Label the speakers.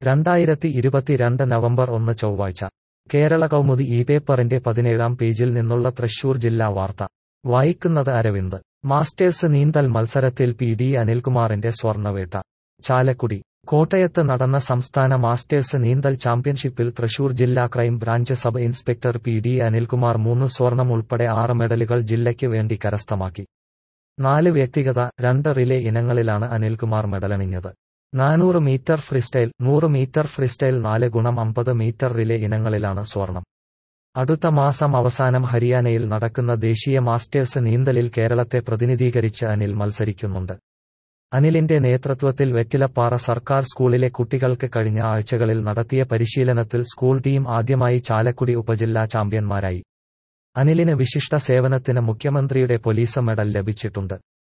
Speaker 1: 2022 November 1 ചൊവ്വാഴ്ച കേരള കൗമുദി ഈ പേപ്പറിന്റെ 17-ാം പേജിൽ നിന്നുള്ള തൃശൂർ ജില്ലാ വാർത്ത വായിക്കുന്നത് അരവിന്ദ്. മാസ്റ്റേഴ്സ് നീന്തൽ മത്സരത്തിൽ പി.ഡി. അനിൽകുമാറിന്റെ സ്വർണ്ണവേട്ട. ചാലക്കുടി. കോട്ടയത്ത് നടന്ന സംസ്ഥാന മാസ്റ്റേഴ്സ് നീന്തൽ ചാമ്പ്യൻഷിപ്പിൽ തൃശൂർ ജില്ലാ crime branch sub inspector P D. Anilkumar 3 സ്വർണം ഉൾപ്പെടെ 6 മെഡലുകൾ ജില്ലയ്ക്ക് വേണ്ടി കരസ്ഥമാക്കി. 4 വ്യക്തിഗത, 2 റിലേ ഇനങ്ങളിലാണ് അനിൽകുമാർ മെഡലണിഞ്ഞത്. 400 metre freestyle, 100 metre freestyle, 4x50 metre relay ഇനങ്ങളിലാണ് സ്വർണം. അടുത്ത മാസം അവസാനം ഹരിയാനയിൽ നടക്കുന്ന ദേശീയ മാസ്റ്റേഴ്സ് നീന്തലിൽ കേരളത്തെ പ്രതിനിധീകരിച്ച് അനിൽ മത്സരിക്കുന്നുണ്ട്. അനിലിന്റെ നേതൃത്വത്തിൽ വെറ്റിലപ്പാറ സർക്കാർ സ്കൂളിലെ കുട്ടികൾക്ക് കഴിഞ്ഞ ആഴ്ചകളിൽ നടത്തിയ പരിശീലനത്തിൽ സ്കൂൾ ടീം ആദ്യമായി ചാലക്കുടി ഉപജില്ലാ ചാമ്പ്യന്മാരായി. അനിലിന് വിശിഷ്ട സേവനത്തിന് മുഖ്യമന്ത്രിയുടെ പൊലീസ് മെഡൽ ലഭിച്ചിട്ടുണ്ട്.